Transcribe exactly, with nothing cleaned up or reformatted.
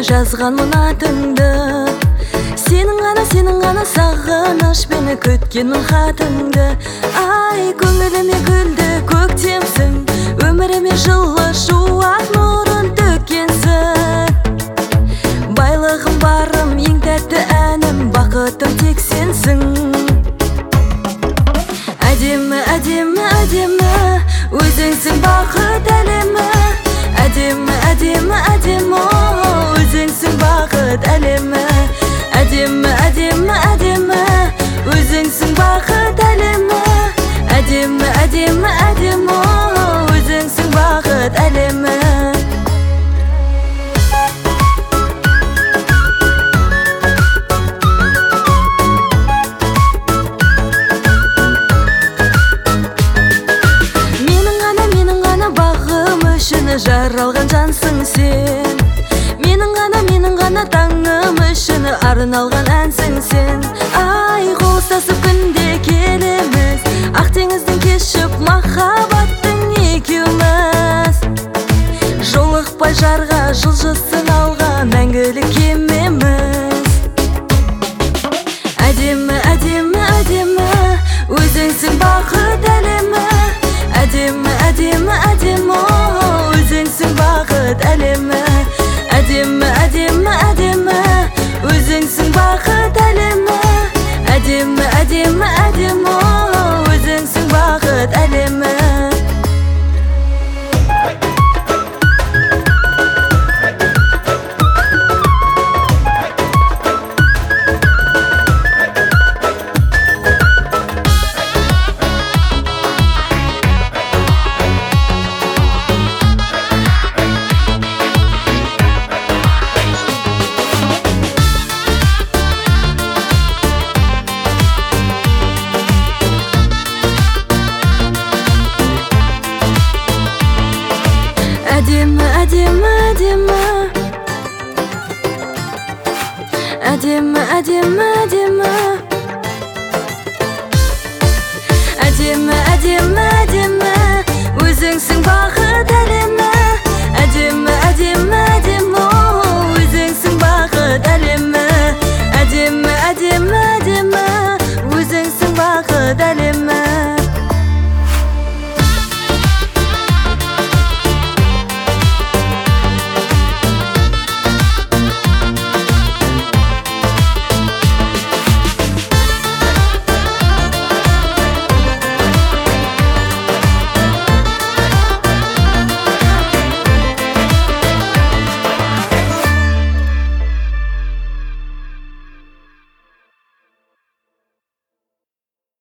жазғанмын атыңды. Сенің ғана, сенің ғана сағыныш мені күткенмін хатыңды. Ай, көңіліме гүлді көктемсің, өміріме жылы шуақ нұрын төккенсің. Байлығым барым, ең тәтті әнім, бақытым тек сенсің. Әдемі, әдемі, әдемі, өзіңсің бақыт әлемі. Әдемі, әдемі, әдемі, өзіңсің бақыт әлемі. Әдемі, әдемі, әдемі, өзіңсің бақыт әлемі. Әдемі, әдемі, әдемі, өзіңсің бақыт әлемі. Жаралған жансың сен, менің ғана, менің ғана таңым үшін арналған әнсің сен. Ай, қоштасып күнде келеміз, ақ теңіздің кешіп махаббаттың екеуміз. Жолықпай жарға жылжысын алға мәңгілік кемеміз. Әдемі, әдемі, әдемі, өзіңсің бақыт әлемі. Әдемі, әдемі, әдемі, өзіңсің бақыт әлемі. Әдемі, әдемі, әдемі, өзіңсің бақыт әлемі. Әдемі, әдемі, әдемі, өзіңсің бақыт әлемі. Әдемі, әдемі, әдемі, әдемі, әдемі, әдемі, әдемі, әдемі.